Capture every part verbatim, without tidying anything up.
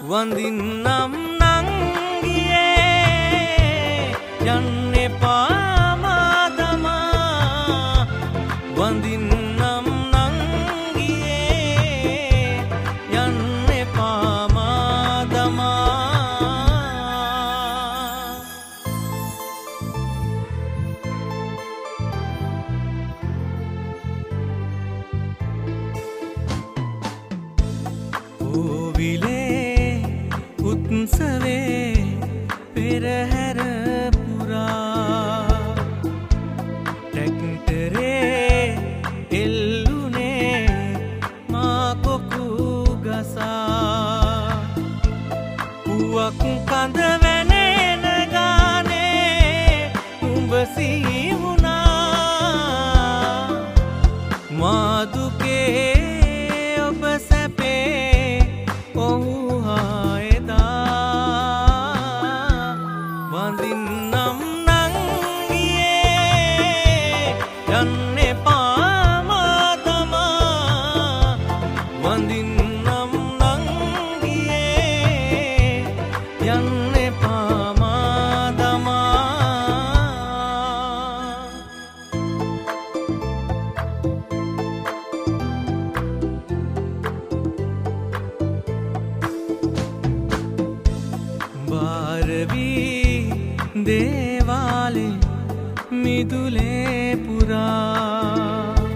වඳින්නම් නංගියේ යන්න එපා මාදමා වඳින්නම් නංගියේ යන්න එපා මාදමා ඕවිලේ උත්සවේ පෙරහැර පුරා ටැක්ටරේ එල්ලුනේ මා කොකු ගසා කුවක් කඳ වැනෙන ගානේ උඹ සිහි වුණා මා දුකේ ඔබ සැපේ ඔහු හා එදා වඳින්නම් නංගියේ යන්න එපා මාදමා වඳින්නම් නංගියේ යන්න එපා මාදමා बारवी देवाले मिदुले पुरा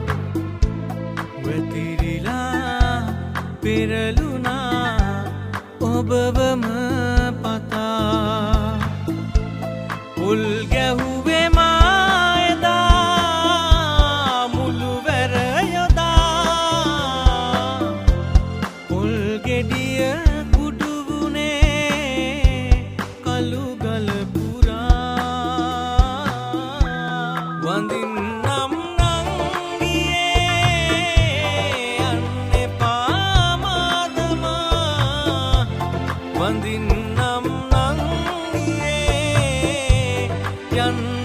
वतिरिला पेरलुना ඔබවම පතා උල් ගැහුවේ මා එදා මුළු වැර යොදා උල් ගෙඩිය කුඩු වුණේ කළු ගල පුරා වඳින්නම් නංගියේ යන්න එපා මාදමා වඳින්නම් නංගියේ යන්න